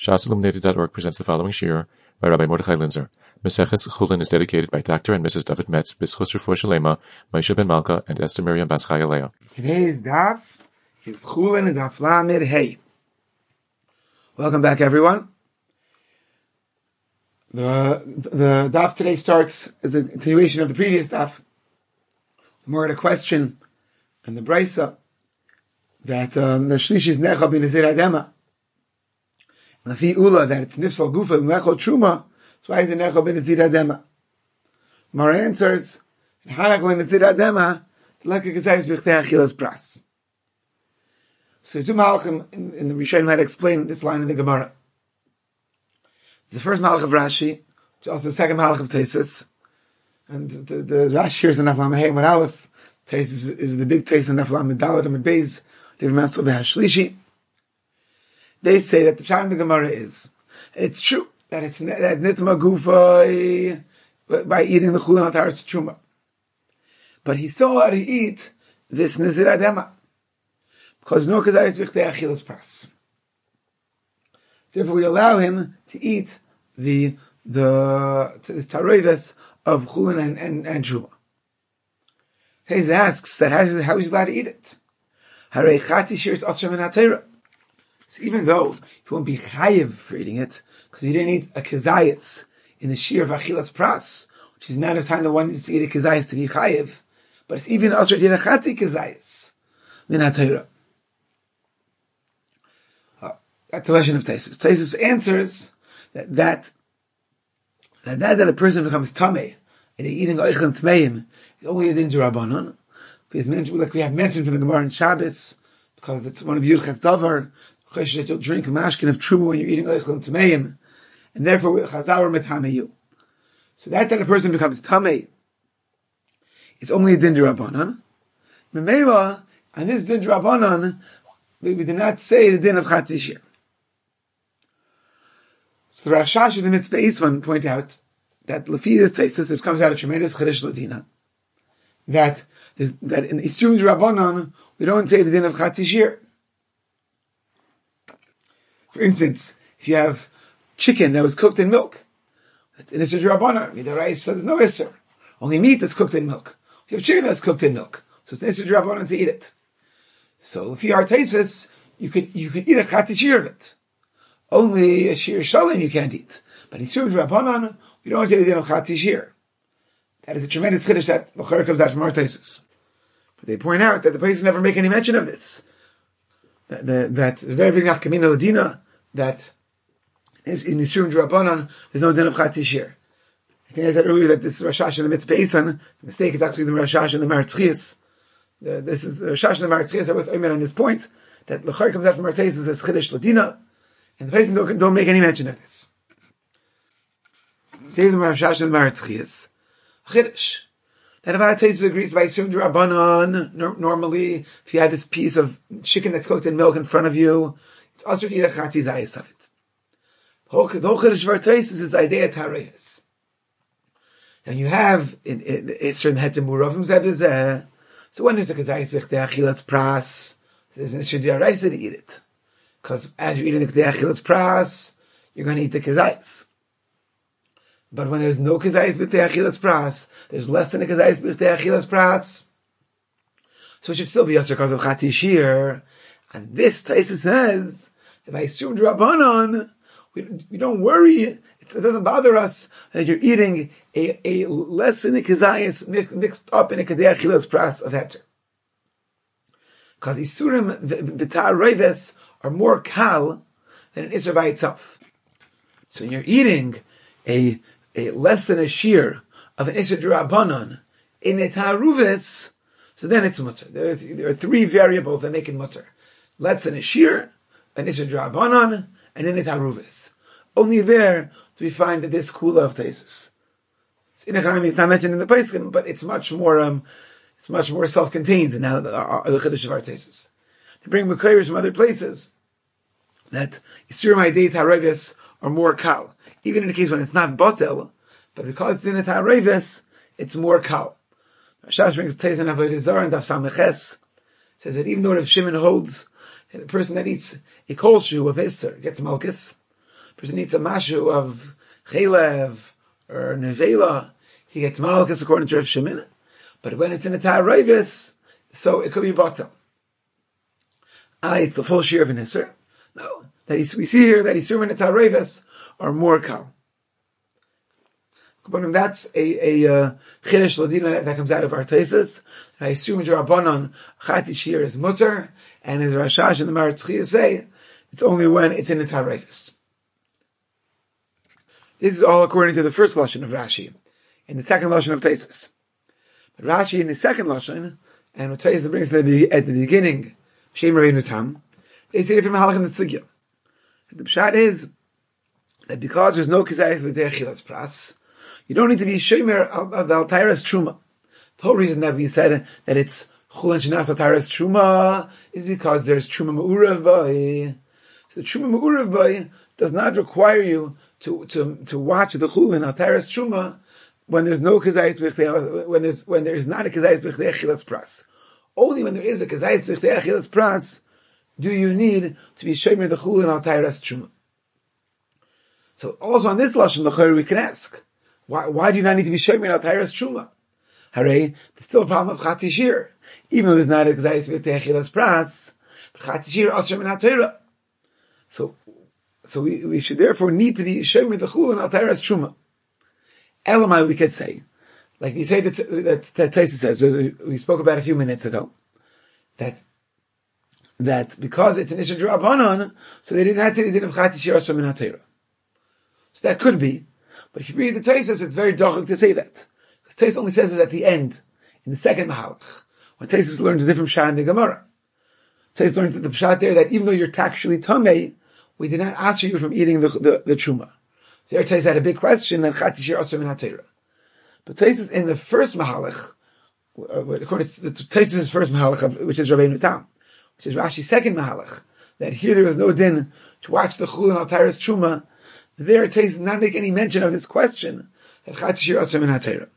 ShasIlluminated.org presents the following shiur by Rabbi Mordechai Linzer. Meseches Chulin is dedicated by Dr. and Mrs. David Metz, B'schus Refuah Shalema, Moshe Ben Malka, and Esther Miriam Bas Chaya Leah. Today's daf is Chulin and Daf Lamed Hey. Welcome back, everyone. The daf today starts as a continuation of the previous daf. More at a question and the brisa that the shlish is necha b'nezir adema. And the ula that it's nifsal gufa necha truma. So why is it necha b'nezir adema? Mar answers hanach b'nezir adema like a gezayis b'chtei achilas pras. So two malachim in the Rishonim had to explain this line in the Gemara. The first malach of Rashi, which is also the second malach of Tesis, and the Rashi here is the Naflam Hey with Aleph. Tesis is the big Tesis and Naflam Dalet and Beis. They say that the pshat in the Gemara is, it's true that it's that nitma gufa by eating the chulin ataris truma, but he saw how to eat this nizir adema because no kazayis b'chtei achilas pras. Therefore, we allow him to eat the taroives of chulin and truma. He asks that how is he allowed to eat it? So even though he won't be chayiv for eating it, because he didn't eat a kezayis in the shir of achilas pras, which is not a time the one needs to eat a kezayis to be chayiv, but it's even also to eat a chati kezayis min ha-Torah. That's the question of Tesis. Tesis answers that a person becomes tamei and eating oichel tmeim is only a din d'Rabbanan. Like we have mentioned from the Gemara in Shabbos, because it's one of Yudchet Davar, that you'll drink a mashkin of truma when you're eating oichel and tameim, and therefore chazar metameyu. So that a person becomes tamei is only a din d'Rabbanan. Memela, and this din d'Rabbanan, we do not say the din of Chatzi Shir. So the Rashash of the Mitzvah Yitzvan point out that Lefidus Tesis, it comes out a tremendous Chedesh Ladina, that in Isurim Rabbanon, we don't say the din of Chatzi Shir. For instance, if you have chicken that was cooked in milk, that's in Isurim Rabbanon. With the rice, so there's no Isur. Only meat that's cooked in milk. If you have chicken that's cooked in milk, so it's in Isurim Rabbanon to eat it. So if you are Tesis, you could eat a Chatzi Shir of it. Only a Shir Shalom you can't eat. But in Isurim Rabbanon, we don't say the din of Chatzi Shir. That is a tremendous chiddush that L'chor comes out from our Tesis. But they point out that the places never make any mention of this. That very big nafkamina ladina, that is in Yisurim Rabbanan, there's no din of Chatzi Shir. I think I said earlier that this Rashash and the Mitzvah Eisan, the mistake is actually the Rashash and the Maratzias. This is the Rashash and the Maratzias are with Omer on this point, that L'chor comes out from our Tesis as chiddush ladina, and the places don't make any mention of this. Say the Rashash and the Maratzias. Chiddush. That about Tesis agrees by Yisurim Rabbanan. Normally, if you have this piece of chicken that's cooked in milk in front of you, it's also to eat a chatzi zayis of it. The whole Chiddush of our Tesis is idea tareis. And you have in Isser and Hetem Muravim Zebizeh. So when there's a kezayis b'chtei achilas pras, there's an Isser d'Oraisa to eat it. Because as you're eating the b'chtei achilas pras, you're going to eat the kezayis. But when there's no kezayis b'chtei achilas pras, there's less than a kezayis b'chtei achilas pras, so it should still be yasser because of Chatzi Shir. And this Taisa says that by Yisurim Rabbanan, we don't worry. It doesn't bother us that you're eating a less than a kezayis mixed up in a kedei achilas pras of heter. Because Yisurim b'tar roives are more kal than an Isser by itself. So when you're eating a less than a shear of an Isser D'Rabbanan in a Ta'aruvis, so then it's mutter. There are three variables that make it mutter. Less than a shear, an Isser D'Rabbanan, and in a Ta'aruvis. Only there do we find that this kula of Tesis. It's not mentioned in the Paiskim, but it's much more self-contained in now the Chiddush of our Tesis. They bring Mekayers from other places that Yisurim Haidei Ta'aruvis are more kal. Even in the case when it's not botel, but because it's in a ta'areves, it's more kal. Rashash brings Teis and Avodah Zarah and Daf Sameches, says that even though Rav Shimon holds that a person that eats a kol shu of Isser gets malchus, person eats a mashu of chelev or nevela, he gets malchus according to Rav Shimon. But when it's in a ta'arayvis, so it could be bottom. It's the full shear of an isser. No, we see here that Isurim and ta'arayvis are more kal. But that's a chiddush ladina that comes out of our tesis. I assume Rabbanon chati shear is mutter, and as Rashash and the Maratz say, it's only when it's in the ta'arayvis. This is all according to the first lashon of Rashi, in the second lashon of tesis. But Rashi in the second lashon, and what tesis brings at the beginning, Shem Rabbeinu Tam, they say different mahalach in the sugya. The pshat is that because there's no kizayis with their chilas pras, you don't need to be shomer of the altairas truma. The whole reason that we said that it's chulin shenas altairas truma is because there's truma me'urav b'ay. So the truma me'urav b'ay does not require you to watch the chulin altairas truma when there's no kizayis when there is not a kizayis b'chdei chilas pras. Only when there is a kizayis b'chdei chilas pras do you need to be shomer the chulin altairas truma. So also on this lashon l'chayr we can ask, why do you not need to be shomer al tairas truma? Hooray, there's still a problem of chati shir. Even though there's not a k'zayis v'tei achilas pras, but chati shir asher min ha'torah. So we should therefore need to be shomer the chulin al tairas truma. Elamai we could say, like you say that Taisa says, we spoke about a few minutes ago, that because it's an Isha D'Rabbanan, so they didn't have to, they didn't have chati shir asher min ha'torah. So that could be. But if you read the Taisus, it's very dochuk to say that. Because Taisus only says it at the end, in the second mahalach, when Taisus learns a different pshat in the Gemara. Taisus learns the pshat there that even though you're actually tamei, we did not ask you from eating the truma. So there Taisus had a big question, and chatzi shir asur min ha'torah. But Taisus in the first mahalach, according to Taisus' first mahalach, which is Rabbeinu Tam, which is Rashi's second mahalach, that here there was no din to watch the chulin al tairas truma. There it does not make any mention of this question that chati shir asur min ha'torah.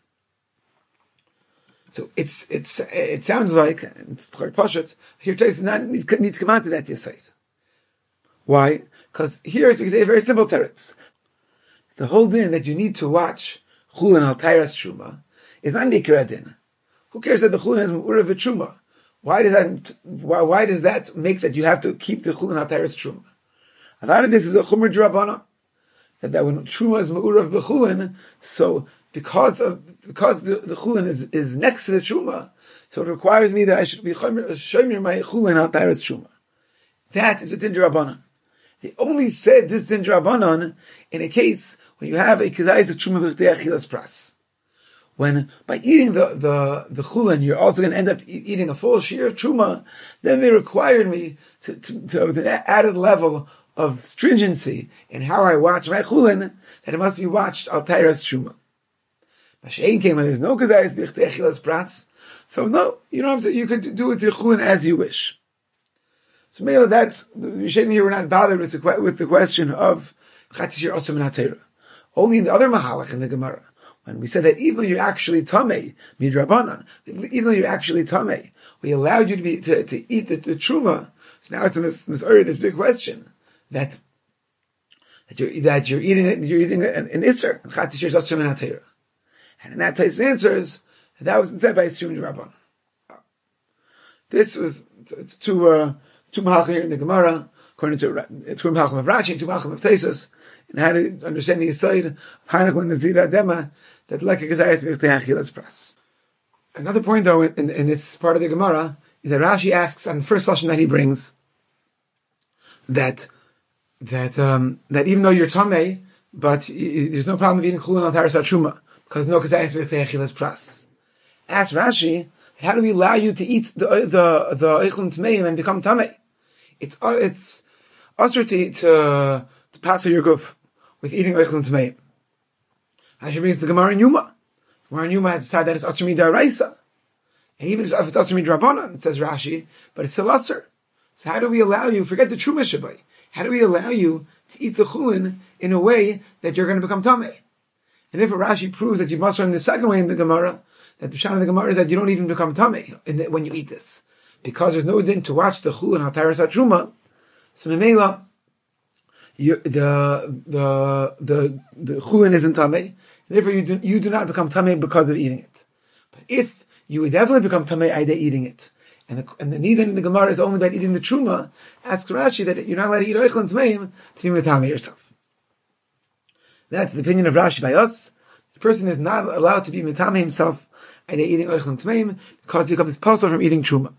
So it sounds like it's quite pashut. Here it does not need to come out to that yesait. Why? Because here it's a very simple teretz. The whole din that you need to watch chulin al tairas truma is not nikra din. Who cares that the chulin is mu'urav v'truma? Why does that make that you have to keep the chulin al tairas truma? I thought this is a chumr d'Rabbanan. That when truma is me'urav b'chulin, so because the chulin is next to the truma, so it requires me that I should be shomer my chulin al tairas truma. That is a din d'Rabbanan. They only said this din d'Rabbanan in a case when you have a kizayis of truma b'chdei achilas pras. When by eating the chulin, you're also going to end up eating a full shear of truma, then they required me to the added level of stringency in how I watch my chulin, that it must be watched al tairas truma. Mashein came when there's no kazayis b'chdei achilas pras, so no, you don't have to. You could do with your chulin as you wish. So maybe that's the here. We're not bothered with the question of chati shir asur min ha'torah. Only in the other mahalach in the Gemara, when we said that even though you're actually tamei midrabanan, even though you're actually tamei, we allowed you to eat the truma. So now it's this big question. That you're eating an iser, and chati shir asur min ha'torah. And in that Tais answers, that was said by Isurim D'Rabbanan. This was two malachim here in the Gemara, according to two malachim of Rashi and two malachim of Taisus, and how to understand the aside of Heinach and Nazira Dema, that like a gazayas v'chtei achilas pras. Another point though in this part of the Gemara is that Rashi asks on the first lashon that he brings that even though you're tamei, but there's no problem with eating chulin al tairas truma because no kazayis v'chtei achilas pras. Ask Rashi, how do we allow you to eat the eichlin tmeim and become tamei? It's usher to pass your guf with eating eichlin tmeim. Rashi brings the Gemara in Yuma. Gemara in Yuma has decided that it's usher midaraisa, and even if it's usher midrabanan, it says Rashi, but it's still usher. So how do we allow you? Forget the truma shabai. How do we allow you to eat the chulin in a way that you're going to become tamei? And therefore Rashi proves that you must learn the second way in the Gemara, that the pshat of the Gemara is that you don't even become tamei when you eat this. Because there's no din to watch the chulin al tairas truma, so memela, the chulin isn't tamei. Therefore, you do not become tamei because of eating it. But if you would definitely become tamei by eating it, and the nidin in the Gemara is only about eating the truma, ask Rashi that you're not allowed to eat oichlin tameim to be metamei yourself. That's the opinion of Rashi by us. The person is not allowed to be metamei himself by eating oichlin tameim because he becomes possible from eating truma.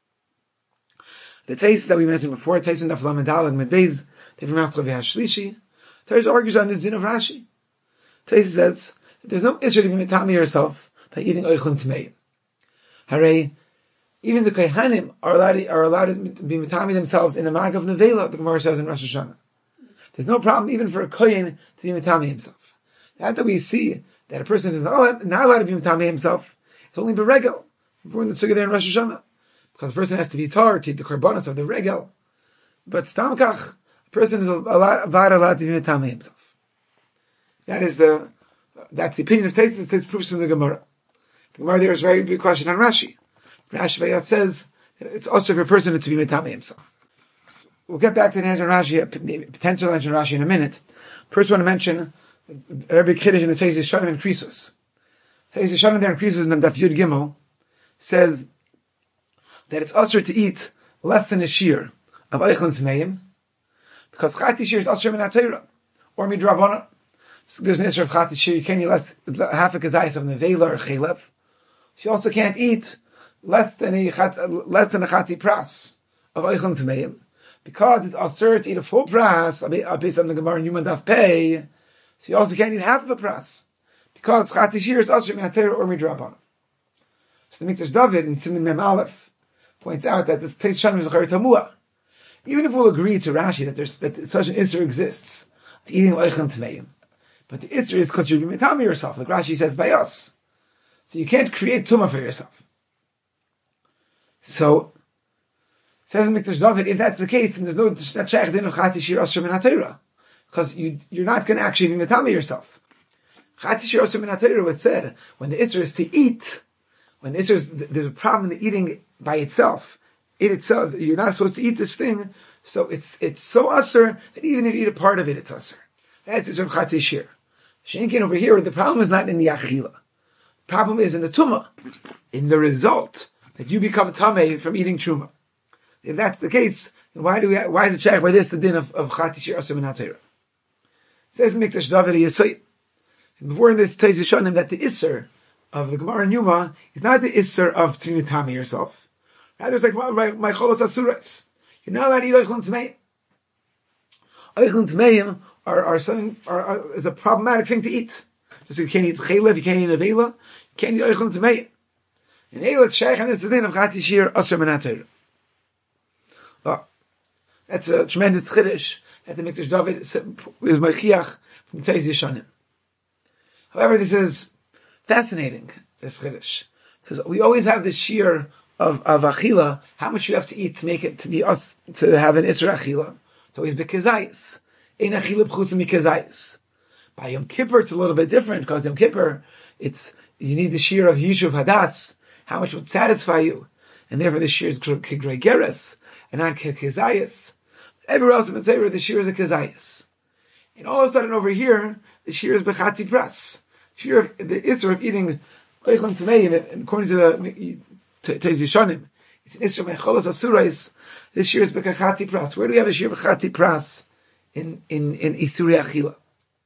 The taste that we mentioned before, taste in the Aflam and Dal and Medbeis, the V'Matzov Shlishi, Teres argues on this din of Rashi. Taste says there's no issue to be metamei yourself by eating oichlin tameim. Hooray! Even the Kohanim are allowed to be metamei themselves in the Mag of Nevela, the Gemara says in Rosh Hashanah. There's no problem even for a Kohen to be metamei himself. That we see that a person is not allowed to be metamei himself, it's only beregel. We're in the Sugya there in Rosh Hashanah. Because a person has to be tar to eat the korbanos of the regel. But stamkach, a person is allowed to be metamei himself. That's the opinion of Taisus. It's proofs in the Gemara. The Gemara there is a very big question on Rashi. Rashi says that it's also for a person to be metamei himself. We'll get back to the answer Rashi, potential answer Rashi in a minute. First, I want to mention a very big kiddush in the Taisus Shanim and Krisus. Taisus Shanim there in Krisus in Daf Yud Gimel says that it's usher to eat less than a shear of oichlin tameim, because chati shear is usher min HaTorah, or midrabana. So there's an issue of chati shear, you can't eat half a kazayis of nevela or chelev. You also can't eat less than a chati pras of oichlin tameim, because it's usher to eat a full pras, based on the Gemara in Yuma Daf Pei, so you also can't eat half of a pras, because chati shear is usher min HaTorah or midrabana. So the Mikdash David in Siman Mem Aleph points out that this Teis Shanim is a Chayr Tamua. Even if we'll agree to Rashi that such an Isser exists, of eating Oichlin Tameim, but the Isser is because you're metamei yourself, like Rashi says by us. So you can't create Tumah for yourself. So, says Mikdash David, if that's the case, then there's no Shech Din of Chati Shir Asher Min HaTorah, because you're not going to actually be metamei yourself. Chati Shir Asher Min HaTorah was said, when the Isser is to eat, when the Isser is, there's a problem in the eating by itself. It itself, you're not supposed to eat this thing, so it's so usher that even if you eat a part of it, it's usher. That's the of Chatzei Shir. Shenkin over here, the problem is not in the Achila. The problem is in the Tumah, in the result that you become Tamei from eating Truma. If that's the case, then why is it checked by this the din of Chatzei Shir Asher Min HaTorah? Says Mikdash David Yisai, and before in this Teis Yishanim that the Isser of the Gemara in Yuma is not the Isser of Trinitami yourself. Rather, it's like my Cholos Asuras. You're not allowed to eat Oichlin Tameim. Oichlin Tameim is a problematic thing to eat. Just like you can't eat Chelev, you can't eat Avela, you can't eat Oichlin Tameim. In Eilat Sheikh, and it's the name of Chati Shir Asher Min HaTorah. Well, that's a tremendous chiddush that the Mikdash David is Meichiach from the Teis Yishanim. However, this is fascinating, this chiddush, because we always have this shear of achila, how much you have to eat to make it to be us, to have an isra achila. It's always bekazayis. Ein achila b'chusim mikazayis. By Yom Kippur, it's a little bit different, because Yom Kippur, you need the shear of Yishuv Hadas, how much would satisfy you. And therefore the shear is kigrei geres, and not kizayis. Everywhere else in the Torah, the shear is a kizayis. And all of a sudden over here, the shear is bechatzi pras. Shear, the isra of eating oichlin tameim, according to the Teis Yishanim, it's an Isra Mecholos Asurais. This year is Bekachati Pras. Where do we have a Shir Bekachati Pras in Isuri Achila?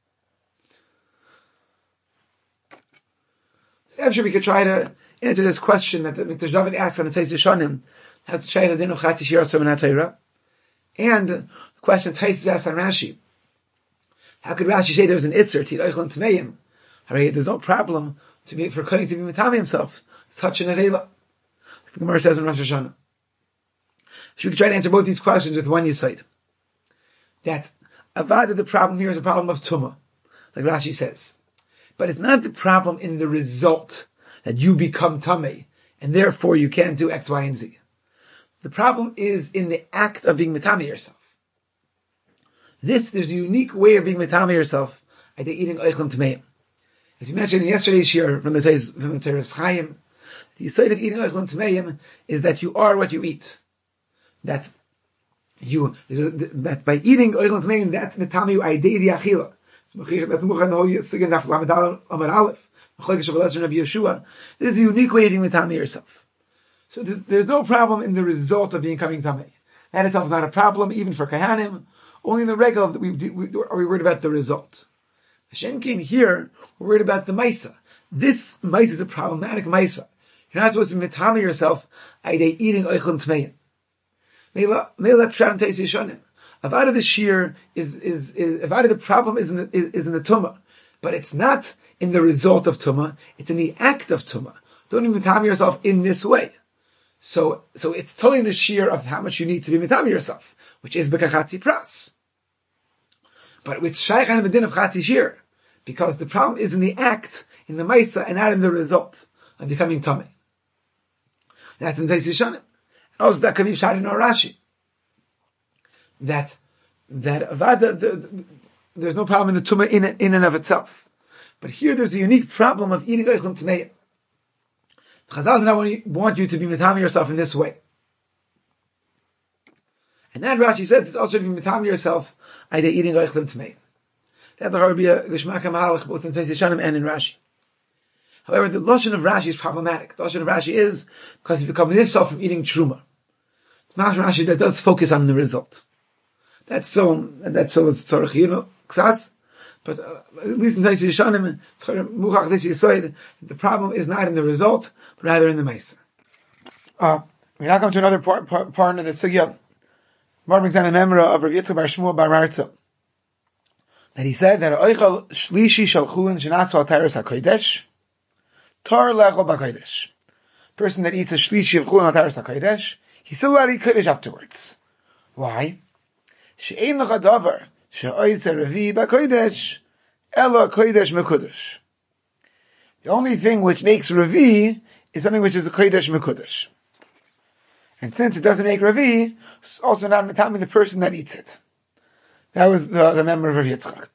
So after we could try to answer this question that the Mikdash David asks on the Teis Yishanim, how to try the din of Chati Shir Asher Min HaTorah, and the question Teis asks on Rashi. How could Rashi say there was an Isser to eat Oichlin Tameim? There's no problem for Kohen to be metamei himself, touch an Avela. The Gemara says in Rosh Hashanah. So we can try to answer both these questions with one yesod. That Avada, the problem here is a problem of Tumah, like Rashi says. But it's not the problem in the result that you become Tamei, and therefore you can't do X, Y, and Z. The problem is in the act of being Metamei yourself. There's a unique way of being Metamei yourself, by eating Oichlin Tameim. As you mentioned in yesterday's shir from the Teres Chaim, the yesod of eating Oichlin Tameim is that you are what you eat. That that by eating oichel tmein, that's metami aidei di achila. That's muchan ho yisigan daf lamed amar aleph. This is a unique way of eating metami yourself. So there's no problem in the result of becoming tamei. That itself is not a problem, even for kahanim. Only in the regular that are we worried about the result. Hashem came here, we're worried about the maisa. This maisa is a problematic maisa. You're not supposed to metami yourself aidei eating oichel tmein. Meila pshat teis yishonim. Avada the shear is Avada the problem is in the tumah, but it's not in the result of tumah. It's in the act of tumah. Don't even metami yourself in this way. So it's totally the shear of how much you need to be metami yourself, which is bekachatzi pras. But with shaykhan the din of chatzi shear, because the problem is in the act, in the maisa, and not in the result of becoming tamei. That's in Teis Yishanim. Also, that can be shot in Rashi. That avada, there's no problem in the tumah in and of itself. But here there's a unique problem of eating oichel tmein. Chazal does not want you to be metami yourself in this way. And then Rashi says it's also to be metami yourself either eating oichel tmein. That will be a geshmak mahalach both in Teis Yishanim and in Rashi. However, the lashon of Rashi is problematic. The lashon of Rashi is because you become yourself from eating truma. It's not Rashi that does focus on the result. That's so tzorich ksas. But at least in Teis Yishanim, muchach this yisoid, the problem is not in the result, but rather in the ma'isa. We now come to another part of the sugya. Mar brings down a memra of Rav Yitzchak Bar Shmuel Bar Martza, that he said that oichel shlishi shel chulin shenasu al teiros hakodesh tar lechol b'kodesh. Person that eats a shlishi of chulin al teiros hakodesh, he's still allowed to eat kodesh afterwards. Why? She'ein lecha davar she'oitze revi b'kodesh ela kodesh mekudesh. The only thing which makes revi is something which is a kodesh mekudesh. And since it doesn't make revi, it's also not metami the person that eats it. That was the member of Rav Yitzchak.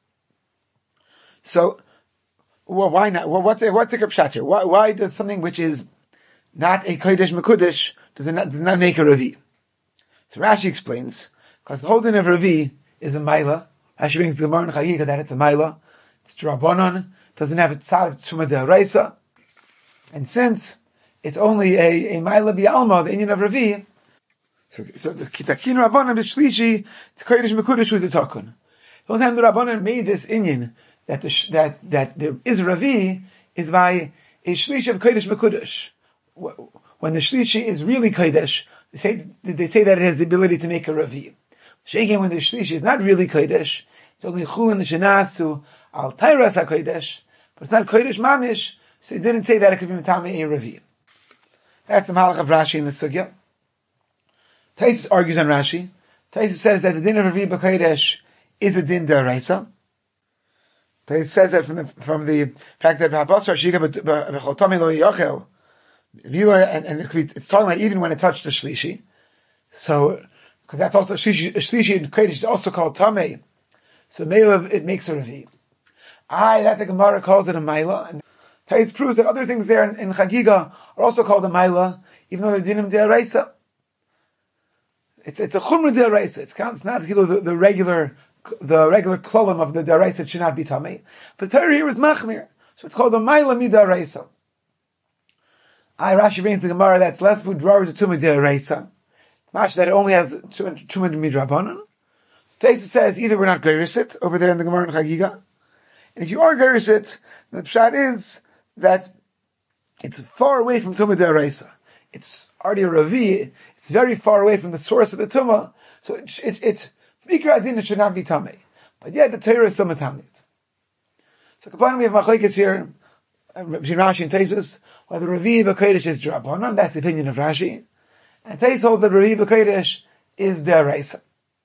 So, why not? What's the pshat here? Why does something which is not a kodesh mekudesh does not make a revi? So Rashi explains, because the whole din of revi is a maila. Rashi brings the Gemara in Chagiga that it's a maila. It's drabanan. Doesn't have a tzad of tzuma de'oraisa. And since it's only a maila bi'alma, the inyan of revi, so the kitakin rabbanan b'shlishi the kodesh mekudesh with the takun. The only time the rabbanan made this inyan that there is revi is by a shlishi of kodesh mekudesh. When the shlishi is really kodesh, they say that it has the ability to make a revi. Shaking when the shlishi is not really kodesh, it's only chulin shenasu al teiros hakodesh, but it's not kodesh mamish, so they didn't say that it could be metame a revi. That's the malach of Rashi in the sugya. Taisus argues on Rashi. Taisus says that the din of revi b'kodesh is a din d'oraisa. Taisus says that from the fact that Habasar Shiga b'chotomi lo yochel, and it's talking about even when it touched the shlishi. So, because that's also shlishi in kodesh is also called tamei. So meilav it makes a revi. That the Gemara calls it a maila, and Taisus proves that other things there in Chagiga are also called a maila, even though they're dinim d'oraisa. It's a chumra d'oraisa. It's not the regular klolim of the d'oraisa. It should not be tamei. But the Torah here is machmir, so it's called a maila mid'oraisa. Rashi brings the Gemara that's less budrara to tumah d'oraisa. Mash that it only has tumah midrabanan. Taisus says either we're not gerisit over there in the Gemara in Chagiga, and if you are gerisit, the pshat is that it's far away from tumah d'oraisa. It's already a revi. It's very far away from the source of the tumah, so it's mikra adin. It should not be tamei, but yet the Torah is still metamei. So kapanim we have machlekes here between Rashi and Taisus whether revi b'kodesh is drabanan. That's the opinion of Rashi, and Taisus holds that revi b'kodesh is d'oraisa.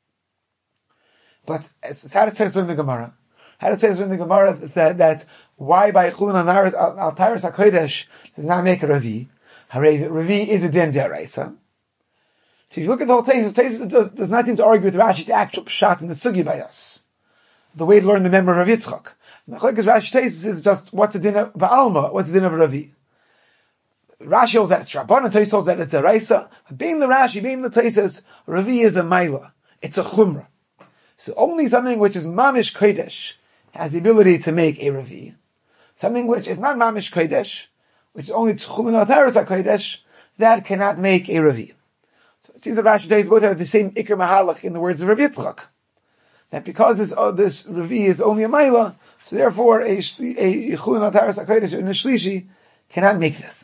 But how does Taisus learn the Gemara? How does Taisus learn the Gemara that why by chulin al teiros hakodesh does not make a revi? Revi is a din d'oraisa. So if you look at the whole Taisus does not seem to argue with Rashi's actual pshat in the sugi by us. The way to learn the member of Yitzchak. Because Rashi Taisus is just what's the din of ba'alma, what's the din of Ravi. Rashi holds that it's Rabban, and Taisus holds that it's a Raisa. Being the Rashi, being the Taisus, Ravi is a Maila. it's a chumrah. So only something which is mamish kodesh has the ability to make a revi. Something which is not mamish kodesh, which is only tchulin al-taras kodesh, that cannot make a revi. So it seems that Rashi says both have the same ikar mahalach in the words of Rav Yitzchak. That because this revi is only a maila, so therefore a chulin al-taras kodesh and a shlishi cannot make this.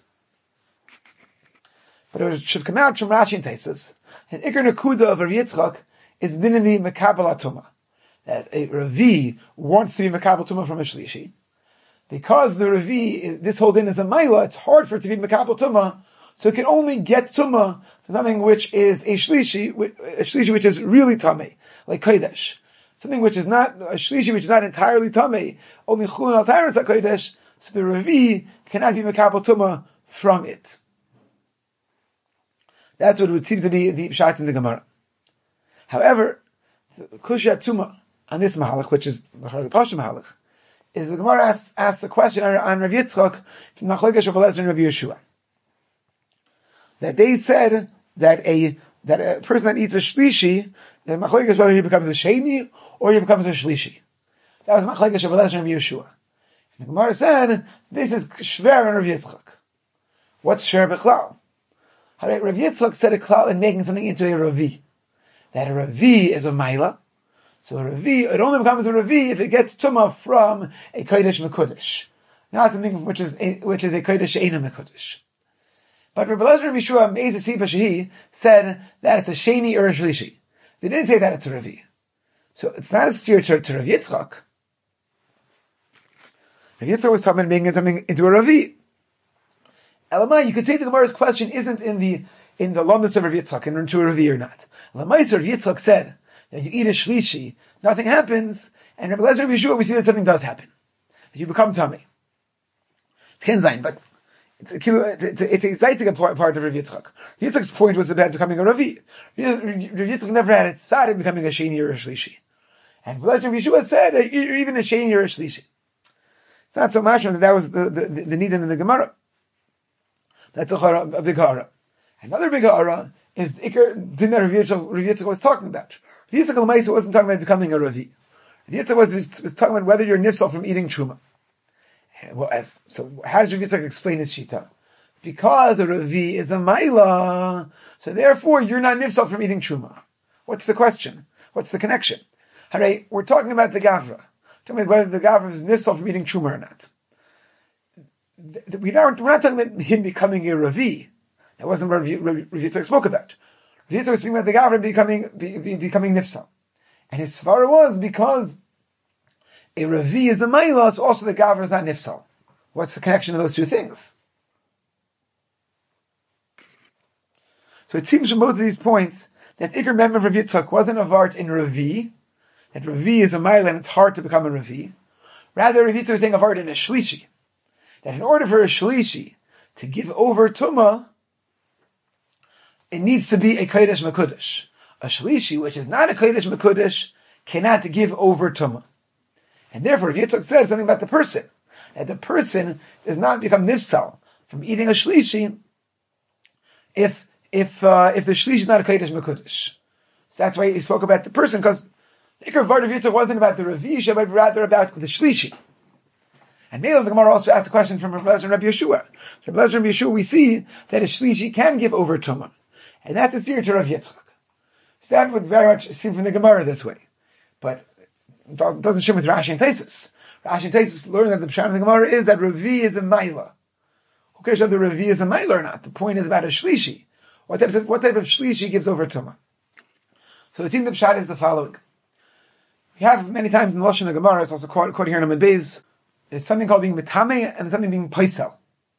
But it should come out from Rashi and Taisus, and ikar nakuda of Rav Yitzchak is dinini mekabel atuma. That a revi wants to be mekabel tuma from a shlishi. Because the revi, this whole din is a maila, it's hard for it to be mekabel tuma, so it can only get tuma for something which is a shlishi which is really tamei, like kodesh. Something which is not, a shlishi which is not entirely tamei, only chulin al taras kodesh, so the revi cannot be mekabel tuma from it. That's what would seem to be the pshat in the Gemara. However, the kushya tuma on this mahalach, which is the Pasha mahalach, is the Gemara asks a question on Rav Yitzchak from Machlokes Rav Eliezer and Rav Yeshua. That they said that a person that eats a shlishi, the Machlokes whether he becomes a sheni or he becomes a shlishi. That was Machlokes Rav Eliezer and Rav Yeshua. And the Gemara said this is shver on Rav Yitzchak. What's shver b'chlal? Rav Yitzchak said a klal in making something into a ravi. That a ravi is a maila. So a ravi, it only becomes a ravi if it gets tumah from a kodesh mekudesh. Not something which is a kodesh eina mekudesh. But Rabbi Eliezer and Yeshua Me'ez Sipa Shehi said that it's a sheni or a shlishi. They didn't say that it's a ravi. So it's not a steer to Rav Yitzchak. Rav Yitzchak was talking about making something into a ravi. Elamai, you could say the Gemara's question isn't in the Lomdus of Rav Yitzchak, and into a ravi or not. Elamai, Rav Yitzchak said that you eat a shlishi, nothing happens, and Rabbi Eliezer and Yeshua, we see that something does happen. That you become tummy. It's kenzayin, but it's a exciting part of Rav Yitzchak. Rav Yitzchak's point was about becoming a ravi. Rav Yitzchak never had it started becoming a sheni or a shlishi. And Rabbi Eliezer and Yeshua said that you're even a sheni or a shlishi. It's not so much that was the need in the Gemara. That's a big hara. Another big hara is the ikar din that Rav Yitzchak was talking about. Rav Yitzchak L'maisa wasn't talking about becoming a ravi. Rav Yitzchak was talking about whether you're nifsal from eating truma. So how does Rav Yitzchak explain his shita? Because a ravi is a maila, so therefore you're not nifsal from eating truma. What's the question? What's the connection? Hooray, we're talking about the gavra. We're talking about whether the gavra is nifsal from eating truma or not. We're not talking about him becoming a ravi. That wasn't what Rav Yitzchak spoke about. Rav Yitzchak was speaking about the gavra becoming nifsal. And his svara was because a ravi is a maila, so also the gavra is not nifsal. What's the connection of those two things? So it seems from both of these points that ikar member of Rav Yitzchak wasn't a vart in ravi, that ravi is a maila and it's hard to become a ravi. Rather, Rav Yitzchak was saying a vart in a shlishi. That in order for a shlishi to give over tumah, it needs to be a kodesh mekudesh. A shlishi, which is not a kodesh mekudesh, cannot give over tumah. And therefore, Rav Yitzchak said something about the person, that the person does not become nifsal from eating a shlishi if the shlishi is not a kodesh mekudesh. So that's why he spoke about the person, because the ikar vart of Yitzchak wasn't about the ravisha, but rather about the shlishi. And Mela, the Gemara also asked a question from Rabbi Eliezer and Rabbi Yeshua. Rabbi Eliezer and Rabbi Yeshua, we see that a shlishi can give over tumah. And that's a steer to Rav Yitzchak. So that would very much seem from the Gemara this way. But it doesn't share with Rashi and Taisus. Rashi and Taisus learn that the pshat of the Gemara is that Ravi is a maila. Who cares whether Ravi is a maila or not? The point is about a shlishi. What type of shlishi gives over tumah? So the team of the pshat is the following. We have many times in the Lashon of Gemara, it's also quoted here in Amud Beis, there's something called being metame and something being paisel.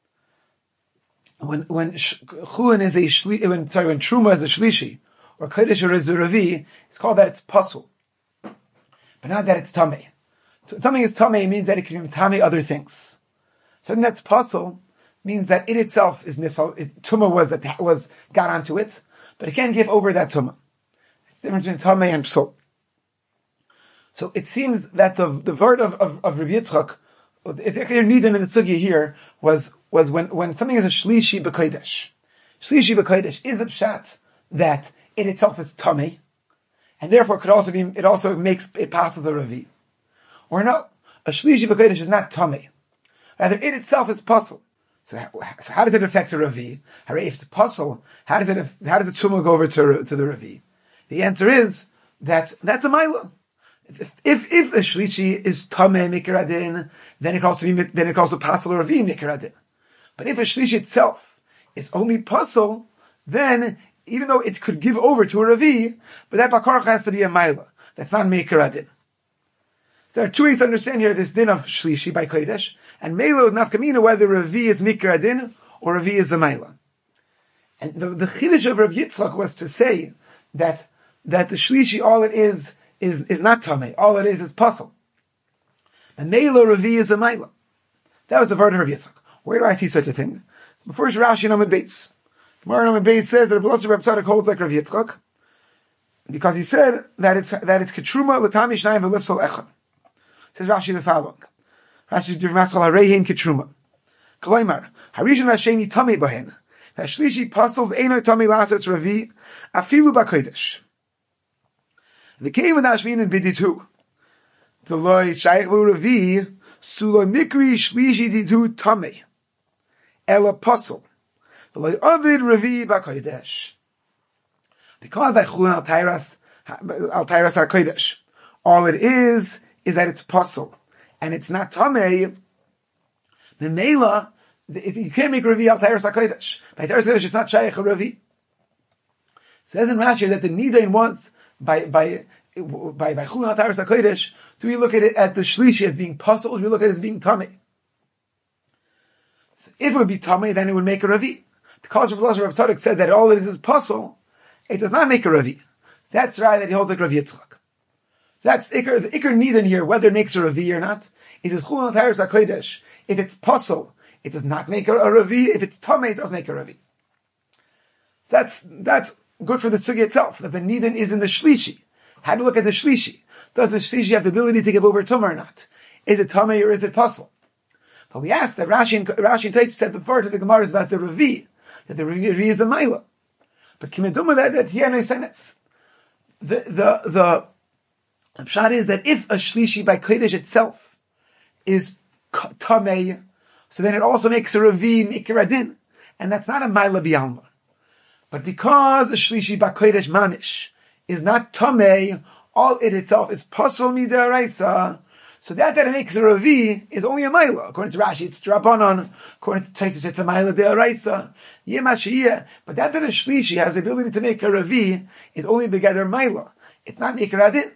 When chulin is a shli, when truma is a shlishi, or kodesh or is a ravi, it's called that it's pasul. But not that it's tamei. Something is tamei means that it can be tamei other things. Something that's pasul means that it itself is nifsal. Tumah was got onto it, but it can't give over that tumah. It's the difference between tamei and psul. So it seems that the word of Rav Yitzchak, if there need in the sugya here was when something is a shlishi b'kodesh. Shlishi b'kodesh is a pshat that it itself is tamei, and therefore it also makes it possible a Ravi. Or no, a Shlishi b'Kodesh is not Tomei. Rather, it itself is puzzle. So how does it affect a Ravi? If it's a puzzle, how does the Tumah go over to the Ravi? The answer is that's a Maila. If a Shlishi is Tomei Mikar Adin, then it can also puzzle a Ravi Mikar Adin. But if a Shlishi itself is only puzzle, then even though it could give over to a Ravi, but that Bakarach has to be a Maila. That's not Mikar Adin. There are two ways to understand here this din of Shlishi by Kodesh, and Mela is nafkamina whether Ravi is Mikra Adin or Ravi is a Mela. And the Chiddush of Rav Yitzchak was to say that the Shlishi, all it is not Tameh, all it is Puzzle. And Mela Ravi is a Mela. That was the word of Rav Yitzchak. Where do I see such a thing? Before Rashi Amud Beis. Gemara Amud Beis says that Rabbi Tzadok holds like Rav Yitzchak, because he said that it's Ketruma L'Tami Shnayim V'Lifsol Echad. Says Rashi the following. Rashi Divmaschal Hareihin Ketruma. Koloimar, Harishon Hasheni Tamei Bahen. Hashlishi Pasov Eino Tamei Lasets Ravi Afilu B'Kodesh. The came with Hashmin and Biditu. The loy Shaykh Ravi Sulo Mikri Shlishi Ditu Tamei. Ela Pasov. The loy Ovid Ravi B'Kodesh. Because by Chulin Al Tairas HaKodesh, all it is that it's puzzle, and it's not Tamei, the Mela, you can't make Ravi al Tairas HaKodesh. By Tairas HaKodesh, it's not Shaykh Ravi. It says in Rashi that the Nidain was, by Chulin al Tairas HaKodesh, do we look at it at the Shlishi as being puzzle, or do we look at it as being Tamei? So if it would be Tamei, then it would make a Ravi. Because Rav Tzadok said that all it is puzzle, it does not make a Ravi. That's right, that he holds like Rav Yitzchak. That's the Iker Nidan here, whether it makes a Ravi or not. It is Chulin Tairas HaKodesh. If it's puzzle, it does not make a Ravi. If it's Tomei, it does make a Ravi. That's good for the Sugi itself, that the Nidan is in the Shlishi. How to look at the Shlishi? Does the Shlishi have the ability to give over Tumah or not? Is it Tomei or is it puzzle? But we asked that Rashi and Tais said the part of the Gemara is about the Ravi, that the Ravi is a Maila. But Kimeduma that here no sense. The pshat is that if a Shlishi by Kodesh itself is Tamei, so then it also makes a Ravi Mikra Adin, and that's not a Maila B'Alma. But because a Shlishi by Kodesh Manish is not Tamei, all it itself is Pasol Midaraisa, so that it makes a Ravi is only a Maila. According to Rashi, it's Drabanon. According to Taisus, it's a Maila De'araisa. Yemashiyah. But that a Shlishi has the ability to make a Ravi is only Begeder Maila. It's not Mikra Adin.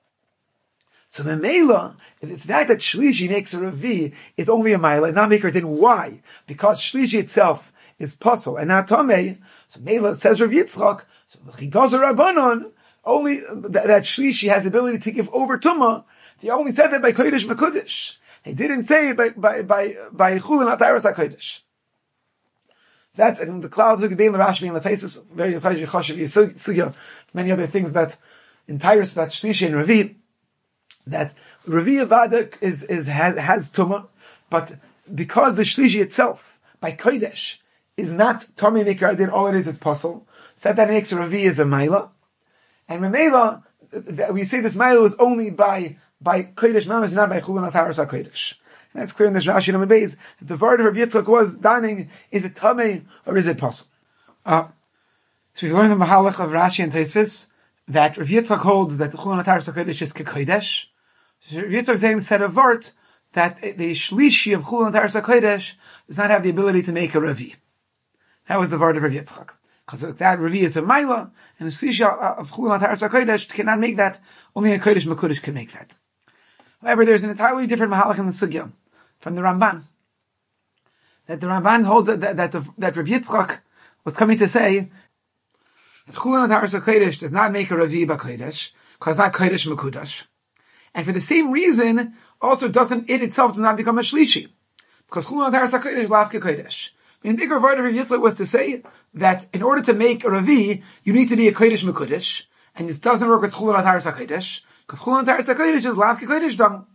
So the Mela, if that Shlishi makes a Ravi is only a Maila, not Mikra Adin. Why? Because Shlishi itself is Pasol and not Tamei. So Mela says Rav Yitzchak. So Chigazer Rabbanon, only that Shlishi has the ability to give over Tumah. They only said that by Kodesh Mekudesh. They didn't say it by Chulin al Tairas HaKodesh. That's, and the clouds of Gebein Rashbi and the faces, very Choshev Yisugya, many other things that in Tairas, that Shlishi and Ravi, that Ravi Avada has Tumah, but because the Shlishi itself, by Kodesh, is not Tomei Mikra Adin, all it is puzzle, so that makes a Ravi as a Maila. And Mamela, we say this Maila was only by Kodesh Mamash, not by Chulin al Tairas HaKodesh. And that's clear in this Rashi Amud Beis, that the word of Rav Yitzchak was daning, is it Tamei or is it Pasol? So we learn the Mahalach of Rashi and Taisus, that Rav Yitzchak holds that the Chulin al Tairas HaKodesh is Kekodesh. So Rav Yitzchak saying said a vart that the Shlishi of Chulin al Tairas HaKodesh does not have the ability to make a Ravi. That was the word of Rav Yitzchak. Because that Ravi is a Maila, and the Shlishi of Chulin al Tairas HaKodesh cannot make that, only a Kodesh Mekudesh can make that. However, there's an entirely different Mahalach in the Sugya, from the Ramban. That the Ramban holds that Rav Yitzchak was coming to say, that Chulin al Tairas HaKodesh does not make a Ravi b'Kodesh, because it's not Kodesh Mekudesh. And for the same reason, also it itself does not become a Shlishi. Because Chulin al Tairas HaKodesh is Lavke Kodesh. The bigger word of Rav Yitzchak was to say that in order to make a Ravi, you need to be a Kodesh Mekudesh, and this doesn't work with Chulin al Tairas HaKodesh, because Chulin al Tairas HaKodesh is Lavke Kodesh Dam.